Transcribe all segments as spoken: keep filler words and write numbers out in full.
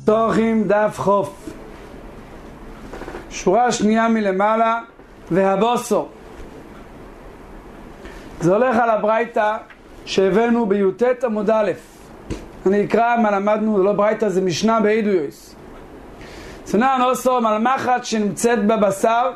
תוכים דף חוף, שורה שנייה מלמעלה, והבוסו. זה הולך על הברייתא שהבאנו ביוטט עמוד א'. אני אקרא מה למדנו, זה לא ברייתא, זה משנה בעדויוס. צנן אוסו מלמחת שנמצאת בבשר,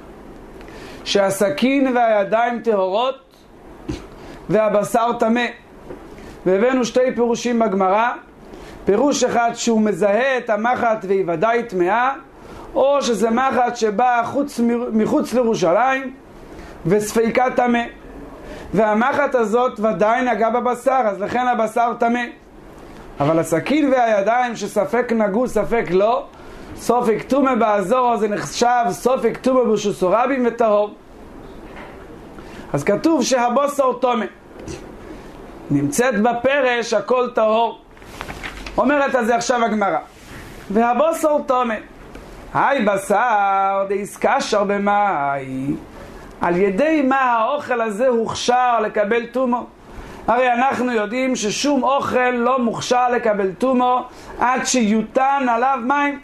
שהסכין והידיים טהורות והבשר טמא. והבאנו שתי פירושים בגמרא. פירוש אחד שהוא מזהה את המחט והיא ודאי טמאה, או שזה מחט שבאה חוץ, מחוץ לירושלים וספיקה טמא, והמחט הזאת ודאי נגע בבשר, אז לכן הבשר טמא. אבל הסכין והידיים שספק נגעו ספק לא, סופק טומא באזור, זה נחשב סופק טומא בשוסורבים וטהור. אז כתוב שהבוסר טומא, נמצאת בפרש הכל טהור. אומרת על זה עכשיו הגמרא, והבוסר טומא, היי בשר דאיסקשר במאי, על ידי מה האוכל הזה הוכשר לקבל טומאה? הרי אנחנו יודעים ששום אוכל לא מוכשר לקבל טומאה עד שיותן עליו מים.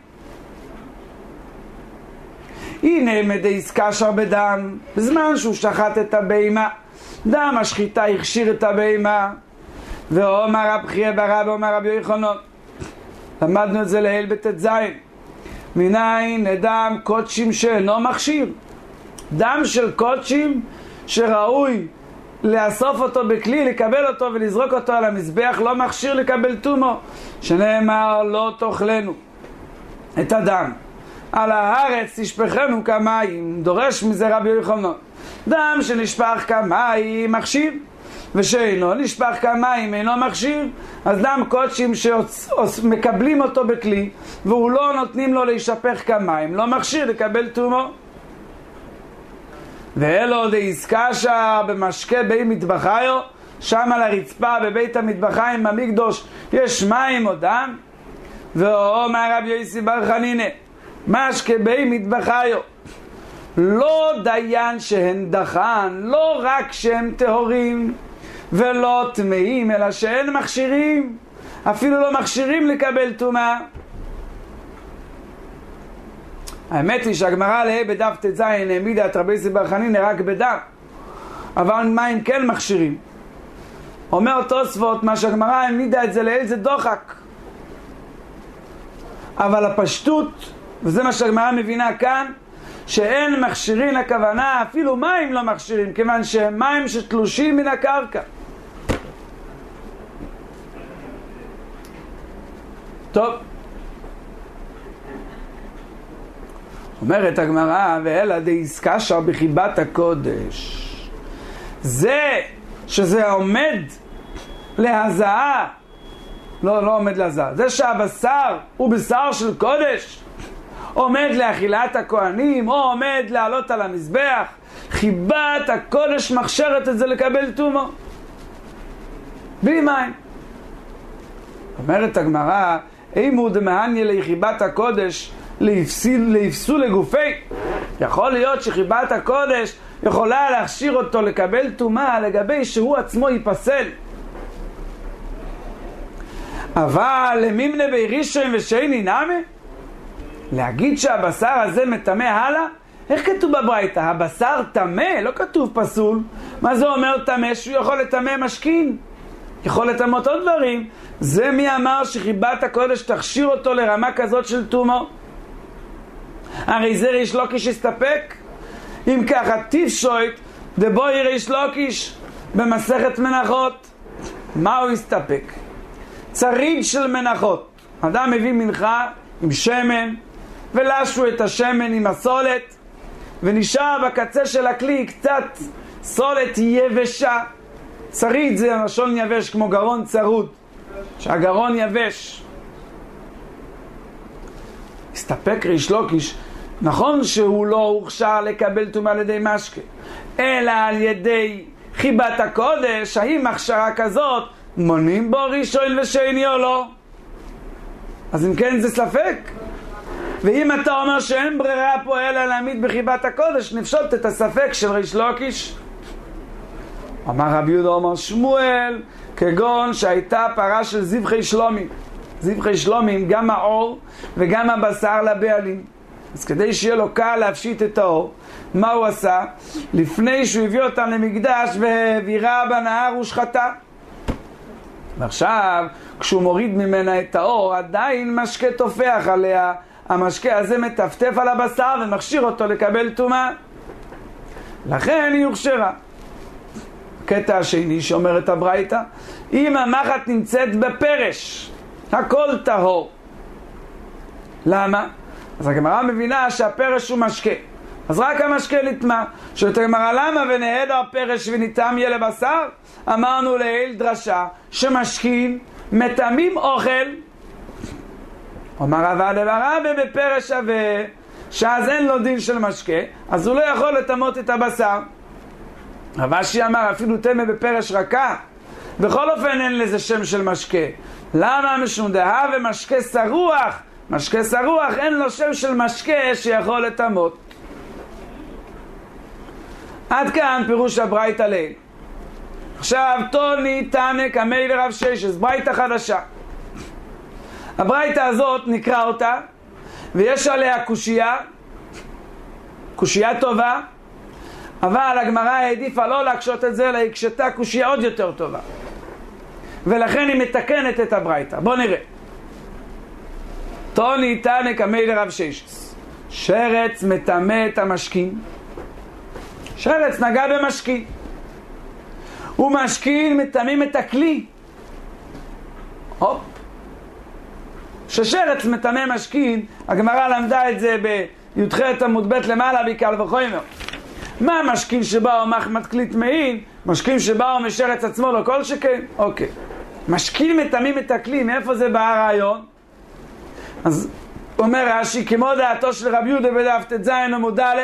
הנה מדאיסקשר בדם, בזמן שהוא שחט את הבהמה, דם השחיטה הכשיר את הבהמה. ואומר רב חייא בר אבא ואומר רבי יוחנן, למדנו את זה לעיל בט"ז, מניין דם קודשים שאינו מכשיר, דם של קודשים שראוי לאסוף אותו בכלי, לקבל אותו ולזרוק אותו על המזבח, לא מכשיר לקבל טומאה, שנאמר לא תאכלנו את הדם על הארץ תשפכנו כמים. דורש מזה רבי יוחנן, דם שנשפך כמים מכשיר, ושאינו נשפך כמים אינו מכשיר. אז דם קודשים שמקבלים אותו בכלי והוא לא נותנים לו להישפך כמים, לא מכשיר לקבל טומאה. ואלו דאיסקשר במשקה בי מטבחיו, שם על הרצפה בבית המטבחיים במקדוש יש מים או דם. ואומר רבי יוסי בר חנינא, משקה בי מטבחיו, לא דיין שהן דחן, לא רק שהם טהורים ולא טמאים, אלא שאין מכשירים, אפילו לא מכשירים לקבל טומאה. האמת היא שהגמרא להי בדף ט"ז העמידה את רבי יוסי בר חנינא רק בדם, אבל מים כן מכשירים. אומר תוספות, מה שהגמרא העמידה את זה להי זה דוחק, אבל הפשטות, וזה מה שהגמרא מבינה כאן, שאין מכשירים, הכוונה אפילו מים לא מכשירים, כיוון שהם מים שתלושים מן הקרקע. טוב, אומרת הגמרא, ואלא דאיסקשר בחיבת הקודש, זה שזה עומד להזעה, לא, לא עומד להזעה, זה שהבשר הוא בשר של קודש, עומד לאכילת הכהנים, או עומד לעלות על המזבח, חיבת הקודש מכשירת את זה לקבל טומאה בלי מים. אומרת הגמרא, אימו דמהניה לחיבת הקודש להפסו לגופי, יכול להיות שחיבת הקודש יכולה להכשיר אותו לקבל טומאה לגבי שהוא עצמו ייפסל, אבל למימנה בירישם ושייני נמה, להגיד שהבשר הזה מטמא הלאה? איך כתוב בברייתא? הבשר טמא, לא כתוב פסול. מה זה אומר טמא? שהוא יכול לטמא משכין, יכול לטמאות עוד דברים. זה מי אמר שחיבת הקודש תכשיר אותו לרמה כזאת של טומאה? הרי זה ריש לוקיש הסתפק. אם ככה טיפשוט דבוי ריש לוקיש במסכת מנחות, מה הוא הסתפק? צריד של מנחות, אדם מביא מנחה עם שמן ולשו את השמן עם הסולת, ונשאר בקצה של הכלי קצת סולת יבשה. צריד זה לשון יבש, כמו גרון צרוד, שהגרון יבש. הסתפק ריש לוקיש, נכון שהוא לא הוכשר לקבל טומאה על ידי משקה, אלא על ידי חיבת הקודש. האם הכשרה כזאת מונים בו ראשון ושני או לא? אז אם כן זה ספק. ואם אתה אומר שאין ברירה פה אלא להעמיד בחיבת הקודש, נפשוט את הספק של ריש לוקיש. אמר רבי יהודה אומר שמואל, כגון שהייתה פרה של זבחי שלומי, זבחי שלומים, גם האור וגם הבשר לבעלים. אז כדי שיהיה לו קל להפשיט את האור, מה הוא עשה? לפני שהוא הביא אותם למקדש והעבירה בנהר ושחטה. ועכשיו, כשהוא מוריד ממנה את האור, עדיין משקה תופח עליה. המשקה הזה מטפטף על הבשר ומכשיר אותו לקבל טומאה. לכן היא הוכשרה. הקטע השני שאומר את הברייתא, אם המחט נמצאת בפרש, הכל טהור. למה? אז הגמרא מבינה שהפרש הוא משקה. אז רק המשקה נטמא. שואלת הגמרא, למה ונהד הפרש וניתם יהיה לבשר? אמרנו לעיל דרשה שמשקין מטמאים אוכל. אומר אבל דברבה בפרש שווה, שאז אין לו דין של משקה, אז הוא לא יכול לטמאות את הבשר. רב אשי אמר אפילו תמה בפרש רכה, בכל אופן אין לזה שם של משקה. למה? משום דהה ומשקה שרוח, משקה שרוח אין לו שם של משקה שיכול לטמאות. עד כאן פירוש הברייתא לעיל. עכשיו תוני תנא קמי לרב ששת, ברייתא חדשה. הברייתא הזאת נקרא אותה, ויש עליה קושייה, קושייה טובה, אבל הגמרא העדיפה לא להקשות את זה, אלא הקשתה קושייה עוד יותר טובה. ולכן היא מתקנת את הברייתא. בוא נראה. תוני תנא קמי לרב ששת, שרץ מטמא את המשכין. שרץ נגע במשכין. ומשכין מטמאים את הכלי. הופ. ששרץ מטמא משכין, הגמרא למדה את זה בי"ח עמוד ב' למעלה בקל וחומר. מה משכין שבאו מחמת כלי טמאין? משכין שבאו משרץ עצמו לא כל שכן? אוקיי. משכין מטמאים את הכלי, מאיפה זה בא הרעיון? אז אומר רש"י, כמו דעתו של רבי יהודה בדף ט"ז עמוד א',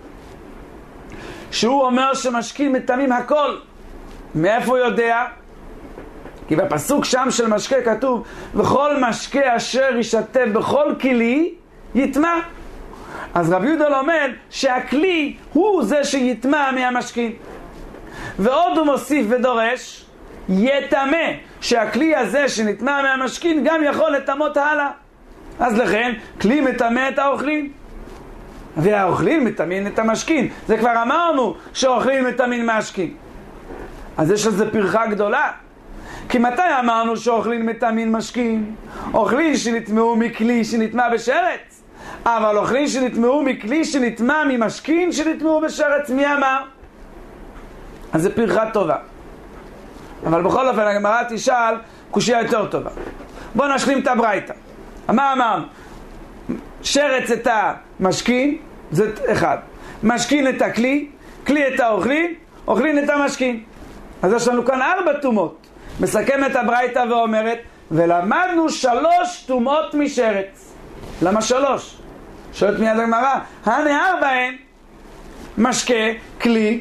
שהוא אומר שמשכין מטמאים הכל. מאיפה הוא יודע? כי בפסוק שם של משקה כתוב, וכל משקה אשר ישתה בכל כלי יטמא. אז רבי יהודה לומד שהכלי הוא זה שיטמא מהמשכין. ועוד הוא מוסיף ודורש, יטמא, שהכלי הזה שנטמא מהמשכין גם יכול לטמאות הלאה. אז לכן, כלי מטמא את האוכלים. והאוכלים מטמאים את המשכין. זה כבר אמרנו שאוכלים מטמאים משכין. אז יש לזה פרחה גדולה. כי מתי אמרנו שאוכלים מטמאים משכין? אוכלים שנטמאו מכלי שנטמא בשרץ. אבל אוכלים שנטמאו מכלי שנטמא ממשכין שנטמאו בשרץ. מי אמר? אז זה פרחה טובה. אבל בכל אופן הגמרא תשאל קושיה יותר טובה. בוא נשלים את הברייתא. מה אמרנו? שרץ את המשכין, זה אחד. משכין את הכלי, כלי את האוכלים, אוכלים את המשכין. אז יש לנו כאן ארבע טומאות. מסכמת הברייתא ואומרת, ולמדנו שלוש טומאות משרץ. למה שלוש? שואלת מיד הגמרא, הנה ארבעהן, משקה, כלי,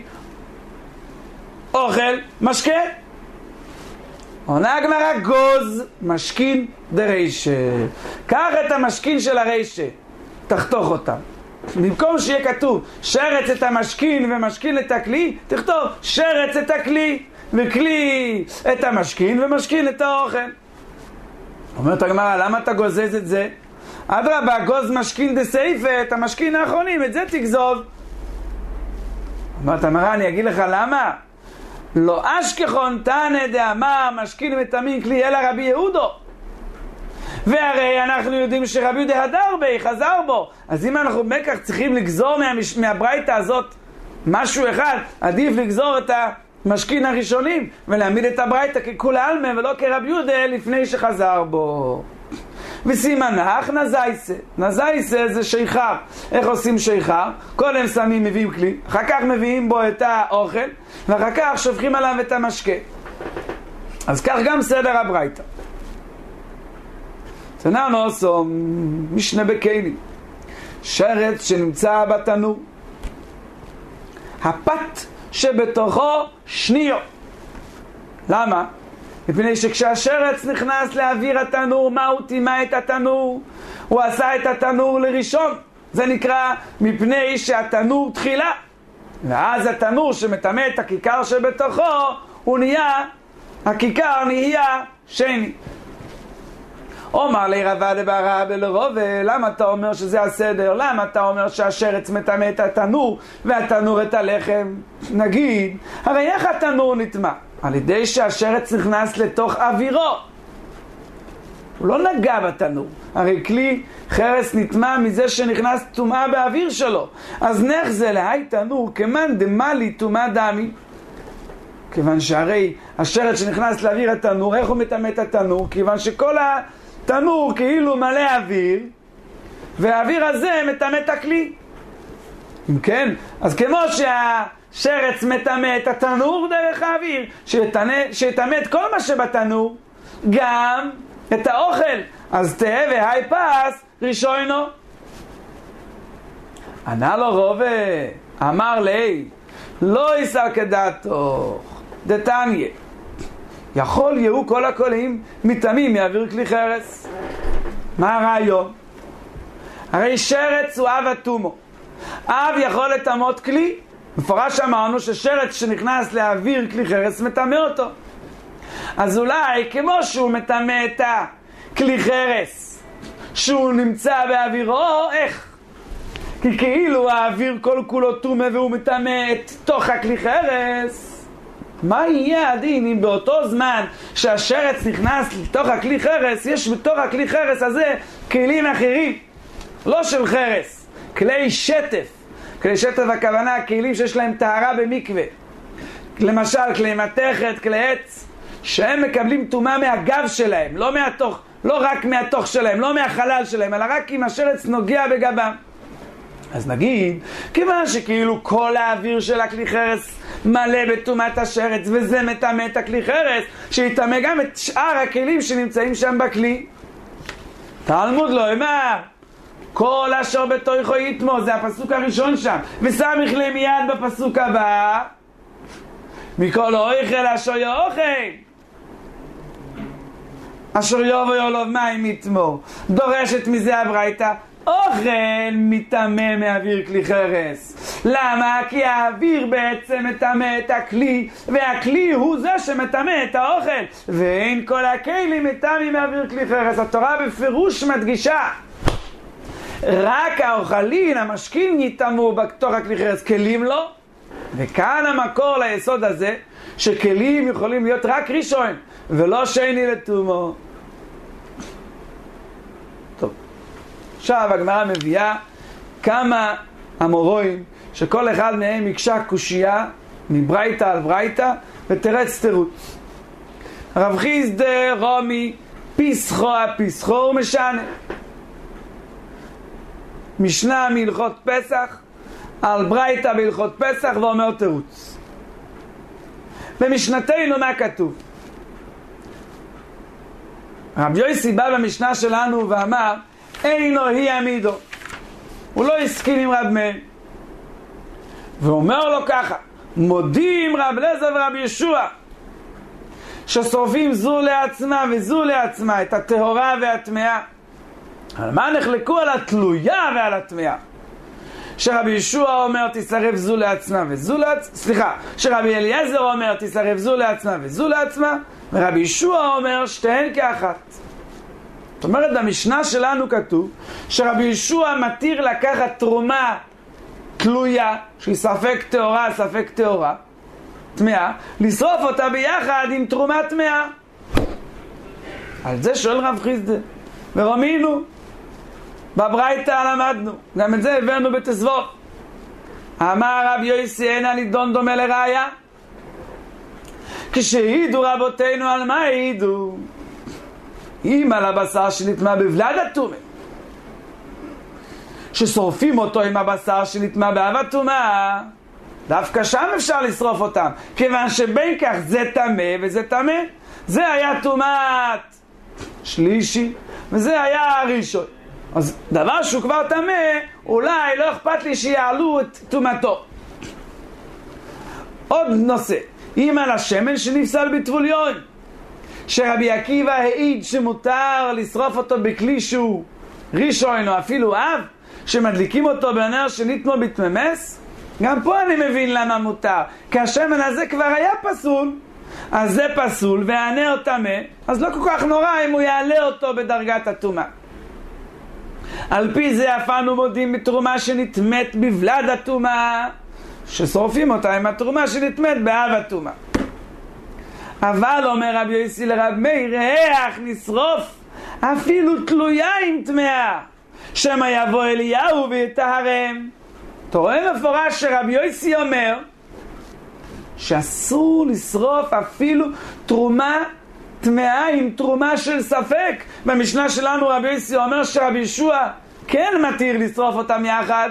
אוכל, משקה. עונה הגמרא, גוז, משכין דרישה. קח את המשכין של הרישה, תחתוך אותם. במקום שיהיה כתוב שרץ את המשכין ומשכין את הכלי, תכתוב שרץ את הכלי וכלי את המשכין ומשכין את האוכל. אומרת הגמרא, למה אתה גוזז את זה? אדרבה, גוז משכין דסייפה, את המשכין האחרונים, את זה תגזוב. אומרת הגמרא, אני אגיד לך למה? לא אשכחון תנא דאמר משכין מטמאים כלי אלא רבי יהודו. והרי אנחנו יודעים שרבי יהודה הדר בי, חזר בו. אז אם אנחנו בכך צריכים לגזור מהמש... מהברייתא הזאת משהו אחד, עדיף לגזור את המשכין הראשונים ולהעמיד את הברייתא ככולי עלמא ולא כרבי יהודה לפני שחזר בו. וסימנך נזייסה. נזייסה זה שיכר. איך עושים שיכר? קודם שמים, מביאים כלי, אחר כך מביאים בו את האוכל, ואחר כך שופכים עליו את המשקה. אז כך גם סדר הברייתא. תנאנו עושו משנה בקיילים. שרץ שנמצא בתנור, הפת שבתוכו שניו. למה? מפני שכשהשרץ נכנס לאוויר התנור, מה הוא טימא את התנור? הוא עשה את התנור לראשון. זה נקרא מפני שהתנור תחילה. ואז התנור שמטמא את הכיכר שבתוכו, הוא נהיה, הכיכר נהיה שני. אומר לי רבה דברא בלרובה, למה אתה אומר שזה הסדר? למה אתה אומר שהשרץ מטמא את התנור והתנור את הלחם? נגיד, הרי איך התנור נטמא? על ידי שהשרץ נכנס לתוך אווירו. הוא לא נגע בתנור. הרי כלי חרס נטמא מזה שנכנס טומאה באוויר שלו. אז נך זה להי תנור כמן דמלי טומאה דמי. כיוון שהרי השרץ שנכנס לאוויר התנור, איך הוא מטמא את התנור? כיוון שכל התנור כאילו מלא אוויר, והאוויר הזה מטמא את הכלי. אם כן, אז כמו שהשרץ מטמא את התנור דרך האוויר, שיטמא את כל מה שבתנור, גם את האוכל. אז תהיה והי פס ראשונו. ענה לו רובה, אמר לי, לא יישא כדעתו דתניא, יכול יהיו כל הקולים מטמאים מאוויר כלי חרס. מה הרעיון? הרי שרץ הוא אב התומו. אב יכול לטמאות כלי. מפורש אמרנו ששרץ שנכנס לאוויר כלי חרס מטמא אותו. אז אולי כמו שהוא מטמא את הכלי חרס שהוא נמצא באווירו, איך? כי כאילו האוויר כל כולו טומא והוא מטמא את תוך הכלי חרס. מה יהיה הדין אם באותו זמן שהשרץ נכנס לתוך הכלי חרס, יש בתוך הכלי חרס הזה כלים אחרים, לא של חרס, כלי שטף. כלי שטף הכוונה כלים שיש להם טהרה במקווה, למשל כלי מתכת, כלי עץ, שהם מקבלים טומאה מהגב שלהם, לא מהתוך, לא רק מהתוך שלהם, לא מהחלל שלהם, אלא רק אם השרץ נוגע בגבם. אז נגיד, כיוון שכאילו כל האוויר של הכלי חרס מלא בטומאת השרץ, וזה מטמא את הכלי חרס, שיטמא גם את שאר הכלים שנמצאים שם בכלי. תלמוד לא אמר, כל אשר בתוכו יטמו, זה הפסוק הראשון שם, וסמיך לי מיד בפסוק הבא, מכל האוכל אשר יאכל, אשר יבוא יולוב מים יטמו. דורשת מזה הברייתא, אוכל מטמא מאוויר כלי חרס. למה? כי האוויר בעצם מטמא את הכלי, והכלי הוא זה שמטמא את האוכל, ואין כל הכלים מטמאים מאוויר כלי חרס. התורה בפירוש מדגישה, רק האוכלין, המשכין, יטמאו בתוך הכלי חרס, כלים לא. וכאן המקור ליסוד הזה, שכלים יכולים להיות רק ראשון ולא שני לטומאו. טוב, עכשיו הגמרא מביאה כמה אמוראים שכל אחד מהם יקשה קושייה מברייתא על ברייתא ותרץ תירוץ. רב חיסדא רומי פיסחו הפיסחו ומשנה, משנה מהלכות פסח על ברייתא בהלכות פסח ואומר תירוץ. במשנתנו מה כתוב? רב יוסי בא במשנה שלנו ואמר אינו היא עמידו, הוא לא הסכים עם רב מאיר, ואומר לו ככה, מודים רב אליעזר ורב ישוע ששורפים זו לעצמה וזו לעצמה את הטהורה והטמאה. על מה נחלקו? על התלויה ועל הטמאה. שרבי ישוע אומר תשרף זו לעצמה וזו לעצמה, סליחה, שרבי אליעזר אומר תשרף זו לעצמה וזו לעצמה, ורבי ישוע אומר שתיהן כאחת. זאת אומרת, במשנה שלנו כתוב שרבי ישוע מתיר לקחת תרומה תלויה, שהיא ספק טהורה, ספק טהורה, טמאה, לשרוף אותה ביחד עם תרומה טמאה. על זה שואל רב חיסדא, ורמינו, בברייתא למדנו, גם את זה הבאנו בתסבוך. אמר רב יוסי אין הנידון דומה לראיה, כשהעידו רבותינו על מה העידו? אם על הבשר שנטמא בבלד הטומאה, ששורפים אותו עם הבשר שנטמא באב הטומאה, דווקא שם אפשר לשרוף אותם, כיוון שבין כך זה טמא וזה טמא. זה היה טומאת שלישי וזה היה הראשון, אז דבר שהוא כבר טמא, אולי לא אכפת לי שיעלו את טומאתו. עוד נושא, אם על השמן שנפסל בטבול יום, שרבי עקיבא העיד שמותר לשרוף אותו בכלי שהוא ראשון או אפילו אב, שמדליקים אותו בנר שנטמא בתממס, גם פה אני מבין למה מותר, כי השמן הזה כבר היה פסול, אז זה פסול, והענה או טמא, אז לא כל כך נורא אם הוא יעלה אותו בדרגת הטומאה. על פי זה אף אנו מודים בתרומה שנטמאת בבלד הטומאה, ששורפים אותה עם התרומה שנטמאת באב הטומאה. אבל אומר רבי יוסי לרב מאיר, איך נשרוף אפילו תלויה עם טמאה, שמא יבוא אליהו ויטהרם. אתה רואה מפורש שרבי יוסי אומר שאסור לשרוף אפילו תרומה טמאה עם תרומה של ספק. במשנה שלנו רבי יוסי אומר שרבי ישוע כן מתיר לשרוף אותם יחד.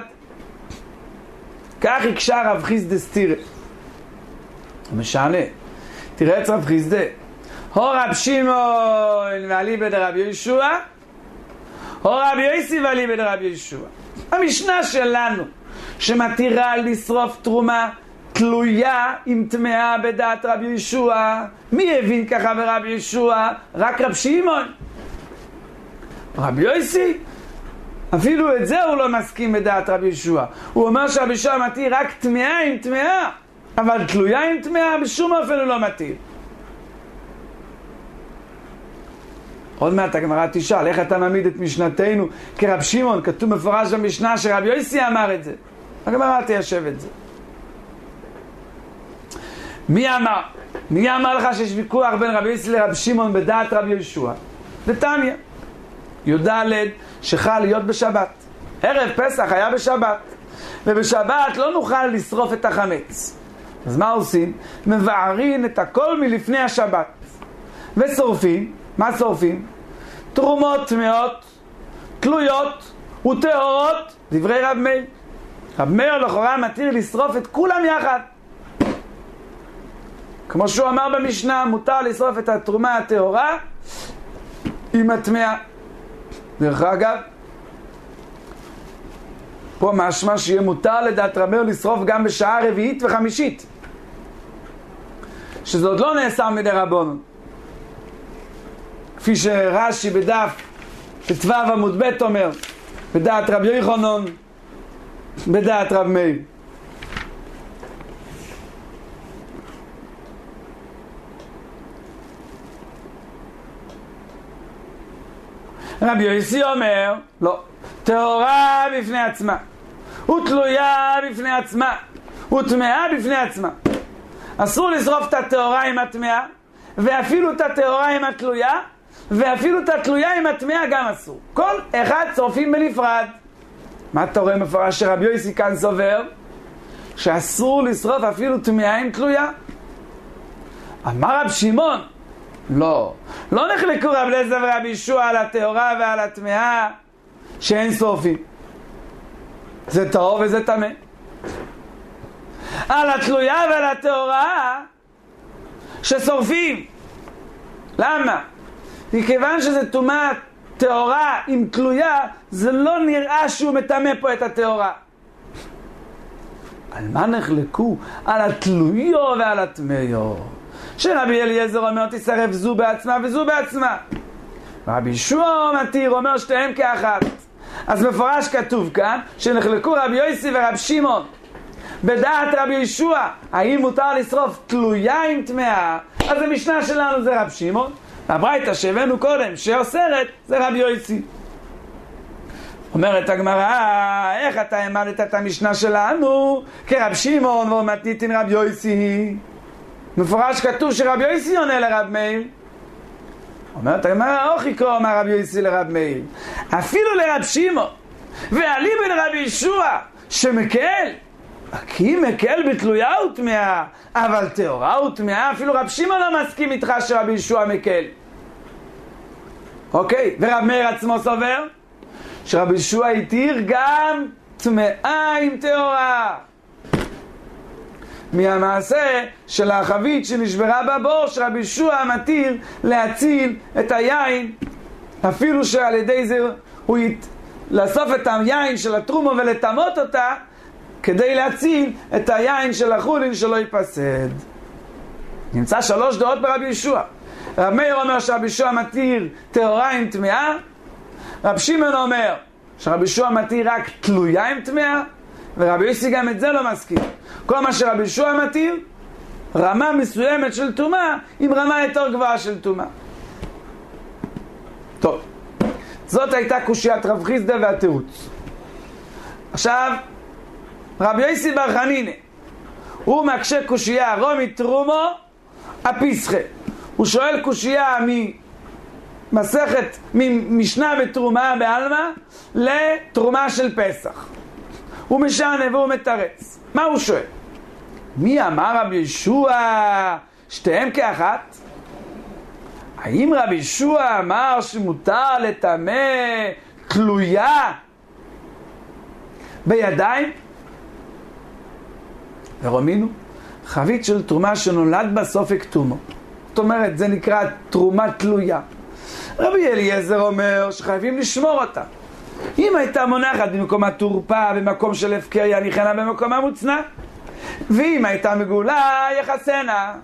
כך הקשה רב חיסדא סתירא. הוא משענה, תראה את רב חיסדא, הו רב שמעון ואליבא דרבי ישוע, הו רבי יוסי ואליבא דרבי ישוע. המשנה שלנו שמתירה לשרוף תרומה תלויה עם טמאה בדעת רבי ישוע, מי הבין ככה ברבי ישוע? רק רב שמעון. רבי יוסי אפילו את זה הוא לא מסכים בדעת רבי ישוע. הוא אומר שרבי ישוע מתיר רק טמאה עם טמאה, אבל תלויה עם טמאה בשום אופן הוא לא מתיר. עוד מעט הגמרא תשאל, איך אתה מעמיד את משנתנו כרב שמעון? כתוב מפורש במשנה שרבי יוסי אמר את זה. הגמרא תיישב את זה. מי אמר? מי אמר לך שיש ויכוח בין רבי יוסי לרב שמעון בדעת רבי ישוע? דתניא י"ד שחל להיות בשבת. ערב פסח היה בשבת, ובשבת לא נוכל לשרוף את החמץ. אז מה עושים? מבערים את הכל מלפני השבת ושורפים. מה שורפים? תרומות טמאות, תלויות וטהורות. דברי רב מאיר. רב מאיר לכאורה מתיר לשרוף את כולם יחד. כמו שהוא אמר במשנה, מותר לשרוף את התרומה הטהורה עם הטמאה. דרך אגב, פה משמע שיהיה מותר לדעת רב מאיר לשרוף גם בשעה רביעית וחמישית, שזה עוד לא נאסר מדי רבנן, כפי שרש"י בדף ט"ו עמוד ב' אומר, בדעת רב יוחנן, בדעת רב מאיר. רבי יוסי אומר, לא, טהורה בפני עצמה, ותלויה בפני עצמה, וטמאה בפני עצמה. אסור לשרוף את הטהורה עם הטמאה, ואפילו את הטהורה עם התלויה, ואפילו את התלויה עם הטמאה גם אסור. כל אחד שורפים בנפרד. מה אתה רואה מפורש שרבי יוסי כאן סובר? שאסור לשרוף אפילו טמאה עם תלויה. אמר רב שמעון, לא, לא נחלקו רב אליעזר ורבי ישוע על הטהורה ועל הטמאה שאין שורפים. זה טהור וזה טמא. על התלויה ועל הטהורה ששורפים. למה? מכיוון שזה טומאה טהורה עם תלויה, זה לא נראה שהוא מטמא פה את הטהורה. על מה נחלקו? על התלויו ועל הטמאיו. שרבי אליעזר אומר תשרף זו בעצמה וזו בעצמה, רבי ישוע מתיר אומר שתיהם כאחת. אז מפורש כתוב כאן שנחלקו רבי יוסי ורב שמעון בדעת רבי ישוע האם מותר לשרוף תלויה עם טמאה. אז המשנה שלנו זה רב שמעון, הברייתא שהבאנו קודם שאוסרת זה רבי יוסי. אומרת הגמרא, איך אתה העמדת את המשנה שלנו כרב שמעון ומתניתין רבי יוסי? מפורש כתוב שרבי יוסי עונה לרב מאיר. אומרת הגמרא, אוכי כה אמר רבי יוסי לרב מאיר, אפילו לרב שמעון ואליבא דרבי ישוע שמקל, כי מקל בתלויה וטמאה, אבל טהורה וטמאה אפילו רב שמעון לא מסכים איתך שרבי ישוע מקל. אוקיי, ורב מאיר עצמו סובר שרבי ישוע התיר גם טמאה עם טהורה. מהמעשה של החבית שנשברה בבור שרבי ישוע מתיר להציל את היין, אפילו שעל ידי זה הוא ית... לאסוף את היין של התרומה ולטמות אותה כדי להציל את היין של החולין שלא ייפסד. נמצא שלוש דעות ברבי ישוע. רב מאיר אומר שרבי ישוע מתיר טהורה עם טמאה, רב שמעון אומר שרבי ישוע מתיר רק תלויה עם טמאה, ורבי יוסי גם את זה לא מסכים. כל מה שרבי ישוע מתיר רמה מסוימת של טומאה עם רמה יותר גבוהה של טומאה. טוב, זאת הייתה קושיית רב חיסדא והתירוץ. עכשיו, רבי יוסי בר חנינא, הוא מקשה קושייה רומי תרומו הפיסחה. הוא שואל קושייה ממסכת, ממשנה בתרומה בעלמא לתרומה של פסח. הוא משנה והוא מתרץ. מה הוא שואל? מי אמר רבי ישוע שתיהם כאחת? האם רבי ישוע אמר שמותר לטמא תלויה בידיים? ורומינו, חבית של תרומה שנולד בסופק תומו. זאת אומרת, זה נקרא תרומה תלויה. רבי אליעזר אומר שחייבים לשמור אותה. אם הייתה מונחת במקום התורפה, במקום של הפקר, יניחנה במקום המוצנע. ואם הייתה מגולה, יחסנה.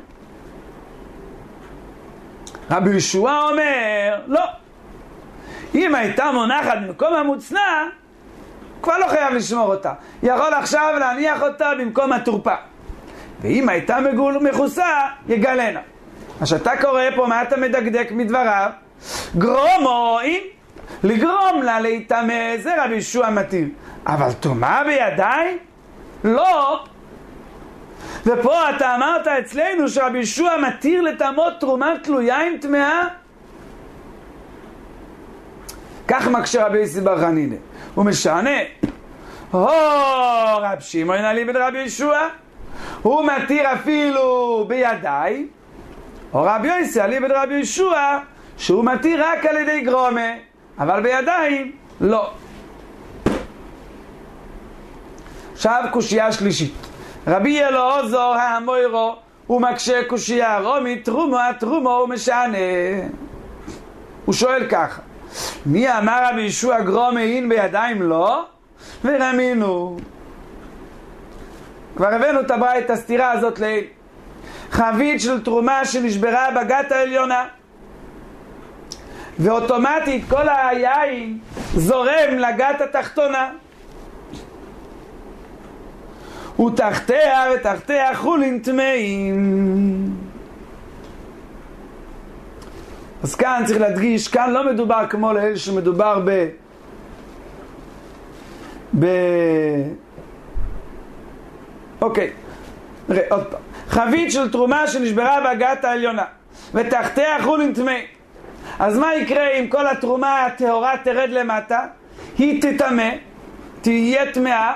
רבי ישוע אומר, לא. אם הייתה מונחת במקום המוצנע, כבר לא חייב לשמור אותה. יכול עכשיו להניח אותה במקום התורפה. ואם הייתה מגול מחוסה, יגלנה. אז שאתה קורא פה, מה אתה מדקדק מדבריו? גרומו, אם לגרום לה להתאמה, זה רבי ישוע מתיר. אבל טומאה בידיים? לא. ופה אתה אמרת אצלנו שרבי ישוע מתיר לטמאות תרומה תלויה עם טמאה? כך מקשה רבי יוסי בר חנינא. הוא משנה. הו, רב שמעון אליבא דרבי ישוע, הוא מתיר אפילו בידיים, או רבי יוסי אליבא דרבי ישוע, שהוא מתיר רק על ידי גרומה, אבל בידיים לא. עכשיו קושייה שלישית. רבי אלעזר האמוירו, הוא מקשה קושייה רומי תרומו התרומו, הוא משנה. הוא שואל ככה, מי אמר רבי ישוע גרומה אין בידיים לא? ורמינו. כבר הבאנו את הברייתא הסתירה הזאת לעיל. חבית של תרומה שנשברה בגת העליונה, ואוטומטית כל היין זורם לגת התחתונה, ותחתיה ותחתיה חולין טמאים. אז כאן צריך להדגיש, כאן לא מדובר כמו לאלה שמדובר ב... ב... אוקיי, נראה עוד פעם. חבית של תרומה שנשברה בהגת העליונה, ותחתיה חולין טמאים. אז מה יקרה אם כל התרומה הטהורה תרד למטה? היא תטמא, תהיה טמאה,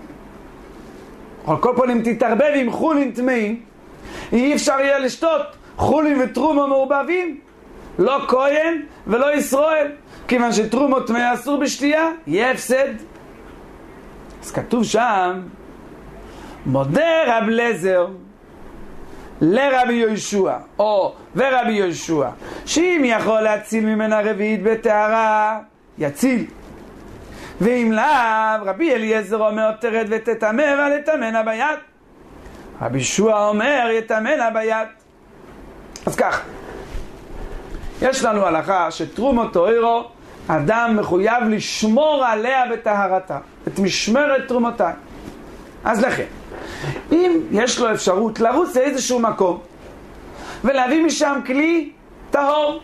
על כל פנים תתערבב עם חולין טמאים, אי אפשר יהיה לשתות חולין וטרומה מעורבבים, לא כהן ולא ישראל, כיוון שטרומה טמאה אסור בשתייה, יהיה הפסד. אז כתוב שם, מודה רב לזר לרבי יהושע, או ורבי יהושע, שאם יכול להציל ממנה רביעית בטהרה, יציל. ואם לאו, רבי אליעזר אומר תרד ותטמא אבל יטמנה ביד. רבי יהושע אומר יטמנה ביד. אז כך, יש לנו הלכה שתרומה טהורה, אדם מחויב לשמור עליה בטהרתה, את משמרת תרומתה. אז לכן, אם יש לו אפשרות לרוץ לאיזשהו מקום ולהביא משם כלי טהור,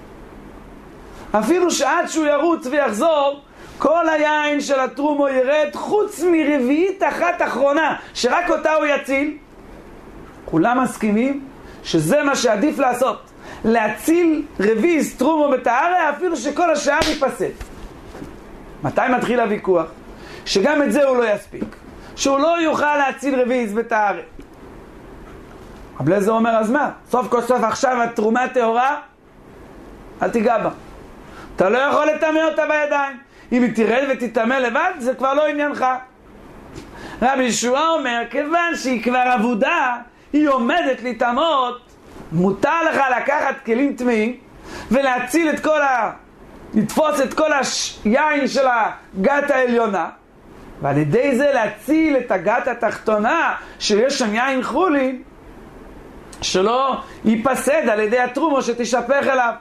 אפילו שעד שהוא ירוץ ויחזור כל היין של התרומו ירד חוץ מרביעית אחת אחרונה שרק אותה הוא יציל, כולם מסכימים שזה מה שעדיף לעשות, להציל רביעית תרומו בטהרה אפילו שכל השאר ייפסל. מתי מתחיל הוויכוח? שגם את זה הוא לא יספיק, שהוא לא יוכל להציל רביעית בטהרה. רב לזר אומר, אז מה? סוף כל סוף עכשיו התרומה טהורה, אל תיגע בה, אתה לא יכול לטמא אותה בידיים. אם היא תרד ותטמא לבד, זה כבר לא עניינך. רבי ישוע אומר, כיוון שהיא כבר עבודה, היא עומדת לטמאות, מותר לך לקחת כלים טמאים ולהציל את כל ה... לתפוס את כל היין של הגת העליונה, ועל ידי זה להציל את הגת התחתונה שיש שם יין חולין, שלא ייפסד על ידי התרומו שתשפך אליו.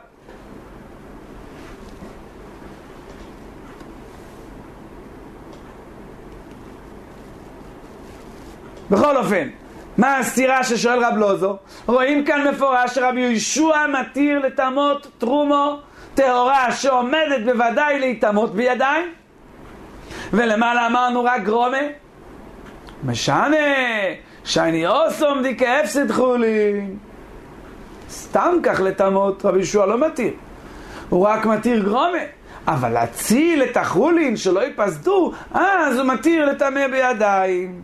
בכל אופן, מה הסתירה ששואל רב לוזו? רואים כאן מפורש שרבי יהושע מתיר לטמות תרומו טהורה שעומדת בוודאי להיטמות בידיים, ולמעלה אמרנו רק גרומה. משנה שאני אוסום די כאפסד חולין, סתם כך לטמות רבי יהושע לא מתיר, הוא רק מתיר גרומה, אבל להציל את החולין שלא ייפסדו, אז הוא מתיר לטמא בידיים.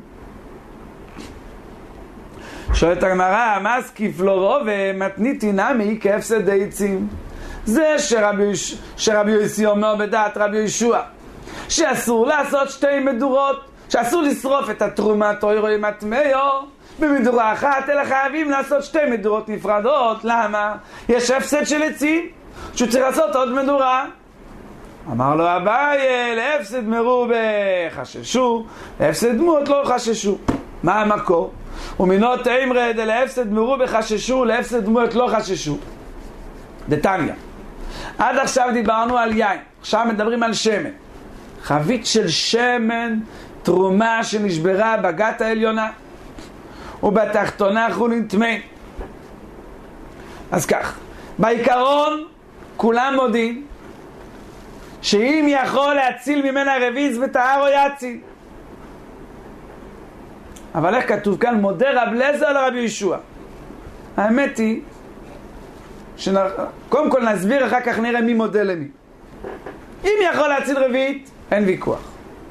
שואלת הגמרא, מה סקיף לא רובה מתניתי נמי כאפסד עצים? זה שרבי, שרבי יוסי אומר בדעת רבי יהושע שאסור לעשות שתי מדורות, שאסור לשרוף את התרומה תוירו עם הטמאו במדורה אחת, אלא חייבים לעשות שתי מדורות נפרדות. למה? יש הפסד של עצים שהוא צריך לעשות עוד מדורה. אמר לו אביי, להפסד מרובה חששו, להפסד דמות לא חששו. מה המקור? ומינות אמרי דלהפסד מרובה חששו, להפסד דמות לא חששו. דתניא, עד עכשיו דיברנו על יין, עכשיו מדברים על שמן. חבית של שמן, תרומה שנשברה בגת העליונה ובתחתונה חולין טמא. אז כך, בעיקרון כולם מודים שאם יכול להציל ממנה רביז וטהר או יציל. אבל איך כתוב כאן? מודה רב לזר לרבי יהושע. האמת היא שנ... קודם כל נסביר, אחר כך נראה מי מודה למי. אם יכול להציל רביעית, אין ויכוח.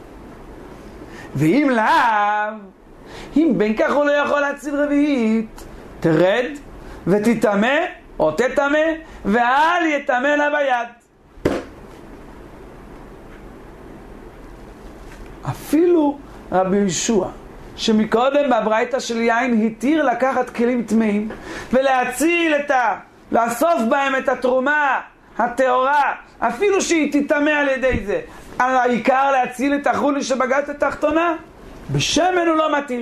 ואם לאו, אם בין כך הוא לא יכול להציל רביעית, תרד ותתאמה או תתאמה ואל יתאמה לה ביד. אפילו רבי יהושע שמקודם בברייתא של יין התיר לקחת כלים טמאים ולהציל את ה... לאסוף בהם את התרומה הטהורה, אפילו שהיא תטמא על ידי זה, על העיקר להציל את החולין שבגת התחתונה, בשמן הוא לא מתיר.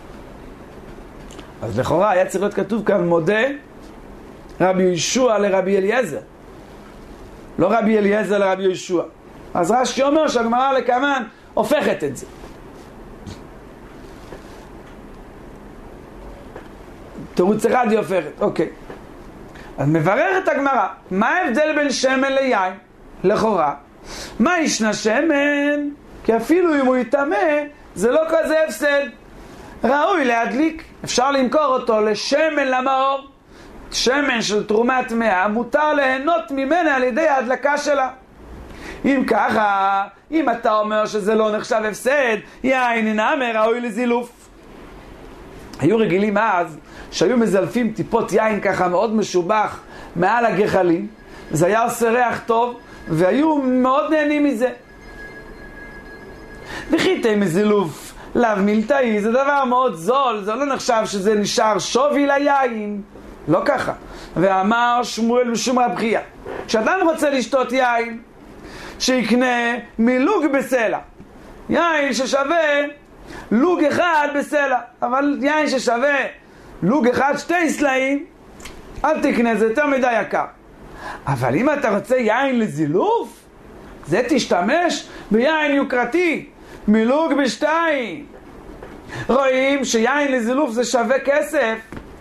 אז לכאורה היה צריך להיות כתוב כאן מודה רבי יהושע לרבי אליעזר, לא רבי אליעזר לרבי יהושע. אז רש"י אומר שהגמרא לקמן הופכת את זה. תירוץ אחד היא הופכת, אוקיי. אז מברך את הגמרא, מה ההבדל בין שמן ליין? לכאורה, מה ישנה שמן? כי אפילו אם הוא יטמא, זה לא כזה הפסד. ראוי להדליק, אפשר למכור אותו לשמן למאור. שמן של תרומה טמאה, מותר ליהנות ממנה על ידי ההדלקה שלה. אם ככה, אם אתה אומר שזה לא נחשב הפסד, יין נאמר ראוי לזילוף. היו רגילים אז שהיו מזלפים טיפות יין ככה מאוד משובח מעל הגחלים, זה היה עושה ריח טוב והיו מאוד נהנים מזה. וחיטי מזילוף לאו מילתאי, זה דבר מאוד זול, זה לא נחשב שזה נשאר שווי ליין, לא ככה. ואמר שמואל משום רבחיה, כשאדם רוצה לשתות יין שיקנה מלוג בסלע, יין ששווה לוג אחד בסלע, אבל יין ששווה לוג אחד שתי סלעים, אל תקנה, זה יותר מדי יקר. אבל אם אתה רוצה יין לזילוף, זה תשתמש ביין יוקרתי, מלוג בשתיים. רואים שיין לזילוף זה שווה כסף.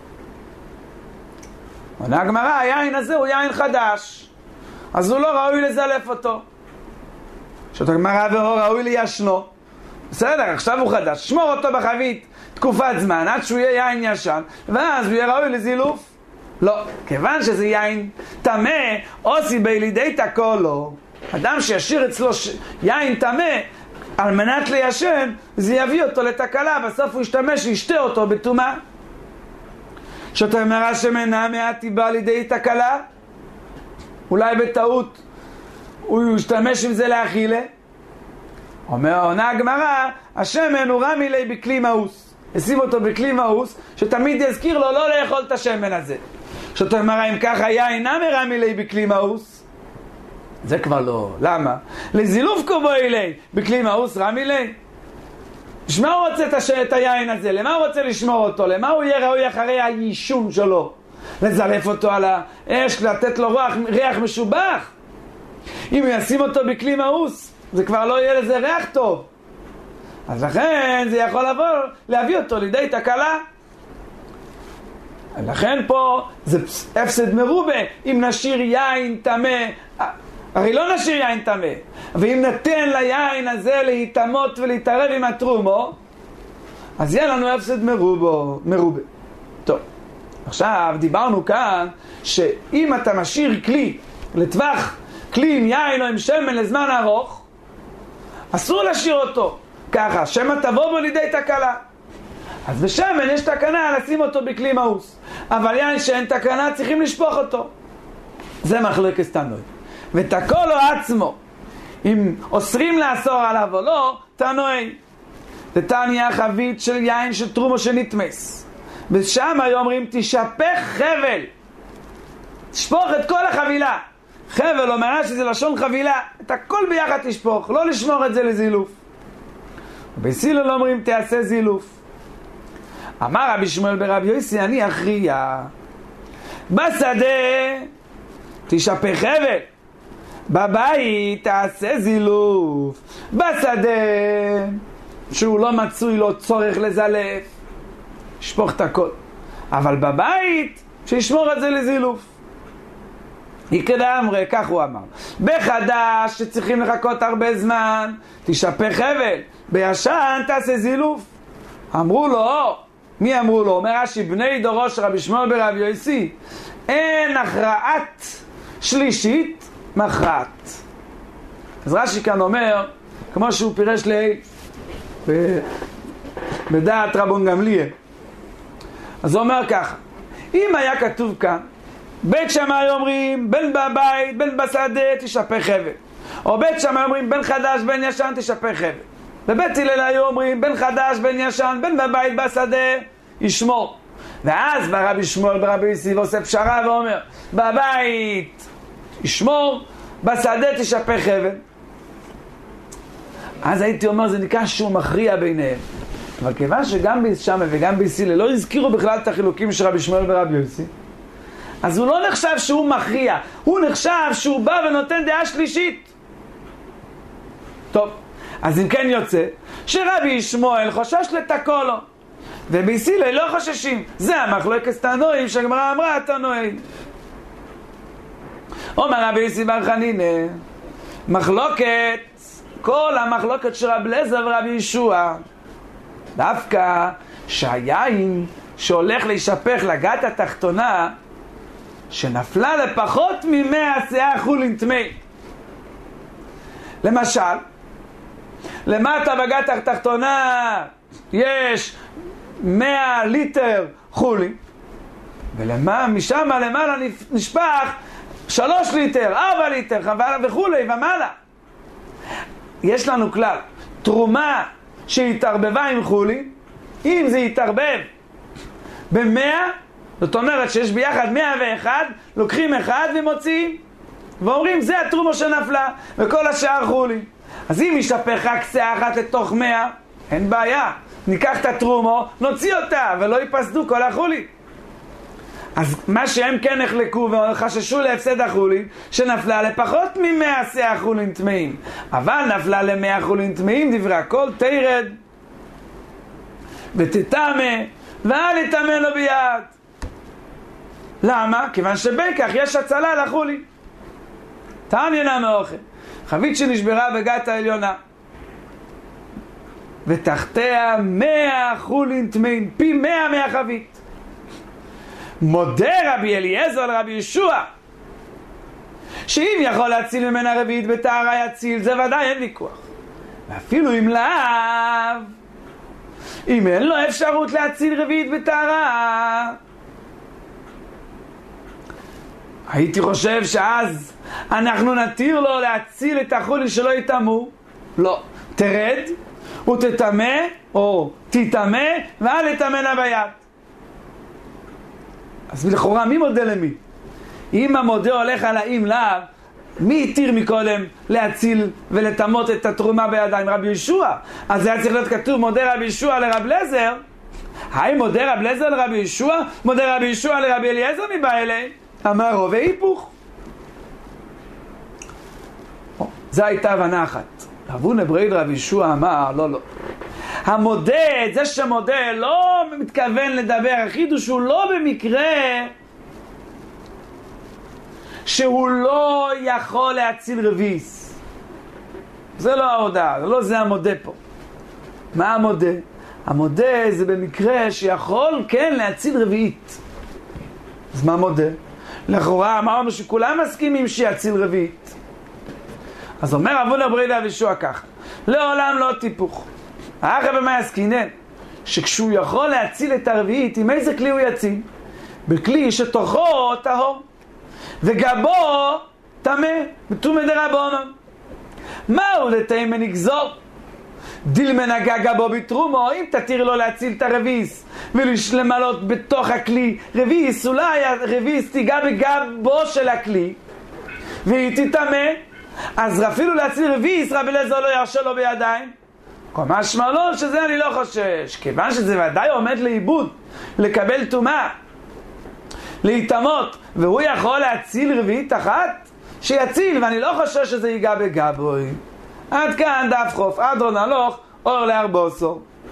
עונה הגמרא, היין הזה הוא יין חדש, אז הוא לא ראוי לזלף אותו. שאת הגמרא והוא ראוי לישנו. בסדר, עכשיו הוא חדש, שמור אותו בחבית תקופת זמן עד שהוא יהיה יין ישן, ואז הוא יהיה ראוי לזילוף. לא, כיוון שזה יין טמא, עושי בילידי תקולו, אדם שישאיר אצלו ש... יין טמא על מנת לישן, זה יביא אותו לתקלה, בסוף הוא ישתמש וישתה אותו בטומאה. שאת אמרה שמנה מעט בא לידי תקלה, אולי בטעות הוא ישתמש עם זה לאכילה. אומר עונה הגמרא, השמן הוא רמי לי בכלי מאוס, ישים אותו בכלי מאוס שתמיד יזכיר לו לא לאכול את השמן הזה. שאת אמרה, אם ככה יין נמי רמי לי בכלי מאוס, זה כבר לא. למה? לזילוף קובוי לי בכלי מאוס רמי לי. לשמה הוא רוצה את, הש... את היין הזה? למה הוא רוצה לשמור אותו? למה הוא יהיה ראוי אחרי היישון שלו? לזלף אותו על האש, לתת לו ריח, ריח משובח? אם ישים אותו בכלי מאוס, זה כבר לא יהיה לזה ריח טוב. אז לכן זה יכול לבוא, להביא אותו לידי תקלה. לכן פה זה הפסד מרובה. אם נשאיר יין טמא, הרי לא נשאיר יין טמא, ואם נתן ליין הזה להתאמות ולהתערב עם התרומו, אז יהיה לנו הפסד מרובה. מרובה. טוב, עכשיו דיברנו כאן שאם אתה משאיר כלי לטווח, כלי עם יין או עם שמן לזמן ארוך, אסור להשאיר אותו ככה, שמא תבוא בו לידי תקלה. אז בשמן יש תקנה לשים אותו בכלי מאוס, אבל יין שאין תקנה צריכים לשפוך אותו. זה מחלוקת תנוי. ותקול לו עצמו, אם אוסרים לאסור עליו או לא, תנוי. תתניא חבית של יין של תרומו שנתמס, ושם היו אומרים תשפך חבל, תשפוך את כל החבילה. חבל אומר שזה לשון חבילה, את הכל ביחד תשפוך, לא לשמור את זה לזילוף. בסילל אומרים תעשה זילוף. אמר רבי שמואל ברבי יוסי, אני אכריע, בשדה תשפך חבל, בבית תעשה זילוף. בשדה שהוא לא מצוי לו צורך לזלף, שפוך את הכל, אבל בבית שישמור את זה לזילוף. יקדאמרי, כך הוא אמר. בחדש שצריכים לחכות הרבה זמן תשפך חבל, בישן תעשה זילוף. אמרו לו, מי אמרו לו? אומר רש"י, בני דורו של רבי שמואל ברבי יוסי, אין הכרעת שלישית מכרעת. אז רש"י כאן אומר, כמו שהוא פירש לי בדעת רבון גמליאל, אז הוא אומר ככה, אם היה כתוב כאן בית שמאי אומרים בין בבית בין בשדה תשפך חבל, או בית שמאי אומרים בין חדש בין ישן תשפך חבל, בבית הלל היו אומרים בין חדש בין ישן בין בבית בשדה ישמור. ואז בא רבי שמואל ברבי יוסי ועושה פשרה ואומר בבית ישמור, בשדה תשפך חבל. אז הייתי אומר זה נקרא שהוא מכריע ביניהם, אבל כיוון שגם בישמעאל וגם בהלל לא הזכירו בכלל את החילוקים של רבי שמואל ברבי יוסי, אז הוא לא נחשב שהוא מכריע, הוא נחשב שהוא בא ונותן דעה שלישית. טוב, אז אם כן יוצא שרבי שמואל חושש לתקולו ובהלל לא חוששים. זה המחלוקת תנועים שהגמרא אמרה תנועים. אומר רבי יוסי בר חנינא, מחלוקת, כל המחלוקת של רבי אליעזר ורבי ישוע, דווקא שהיין שהולך להישפך לגת התחתונה שנפלה לפחות ממאה שיאה חולין טמא. למשל, למטה בגת התחתונה יש מאה ליטר חולין, ולמה משם למעלה נשפך שלוש ליטר, ארבע ליטר, חבל וכולי ומעלה. יש לנו כלל, תרומה שהתערבבה עם חולין, אם זה יתערבב במאה, זאת אומרת שיש ביחד מאה ואחד, לוקחים אחד ומוציאים ואומרים זה התרומה שנפלה וכל השאר חולין. אז אם ישפך רק שאה אחת לתוך מאה, אין בעיה, ניקח את התרומו, נוציא אותה ולא ייפסדו כל החולין. אז מה שהם כן החלקו וחששו להפסד החולין, שנפלה לפחות ממאה שאה חולין טמאים, אבל נפלה למאה חולין טמאים, דברי הכל תירד ותטמא ואל יטמא לו ביד. למה? כיוון שבכך יש הצלה לחולין. תעניינה מאוכל, חבית שנשברה בגת העליונה ותחתיה מאה חולין טמאים, פי מאה מהחבית. מודה רבי אליעזר לרבי ישוע שאם יכול להציל ממנה רביעית בטהרה יציל, זה ודאי אין ויכוח. ואפילו אם לאו, אם אין לו אפשרות להציל רביעית בטהרה, הייתי חושב שאז אנחנו נתיר לו להציל את החולין שלא יטמאו. לא, תרד ותטמא או תטמא ואל יטמאנה ביד. אז לכאורה מי מודה למי? אם המודה הולך על האם לאו, מי התיר מקודם להציל ולטמות את התרומה בידיים? רבי ישוע. אז זה היה צריך להיות כתוב מודה רבי ישוע לרבי אליעזר. האם מודה רבי אליעזר לרבי ישוע? מודה רבי ישוע לרבי אליעזר מבא אלי? אמר רובה היפוך. זו הייתה הבנה אחת. רבונה ברייד רבי ישוע אמר לא לא, המודה, זה שמודה, לא מתכוון לדבר, החידוש הוא לא במקרה שהוא לא יכול להציל רביס. זה לא ההודעה, זה לא זה המודה פה. מה המודה? המודה זה במקרה שיכול כן להציל רביעית. אז מה מודה? לכאורה אמרנו שכולם מסכימים שיציל רביעית. אז אומר אבונה ברידה וישוע ככה, לעולם לא טיפוך. האחר במה יסקינן? שכשהוא יכול להציל את הרביעית, עם איזה כלי הוא יציל? בכלי שתוכו טהור וגבו טמא, בטומא דרבנן. מהו לתימן נגזור? דילמן הגגה בו בתרומו, אם תתיר לו להציל את הרביס ולמלות בתוך הכלי רביס, אולי הרביס תיגע בגבו של הכלי והיא תטמא, אז אפילו להציל רביס רבי אליעזר לא ירשה לו בידיים. משמע לו שזה אני לא חושש, כיוון שזה ודאי עומד לאיבוד, לקבל טומאה, להתאמות, והוא יכול להציל רביעית אחת, שיציל, ואני לא חושש שזה ייגע בגבוי. עד כאן דף חוף, אדרון הלוך, אור לארבוסו.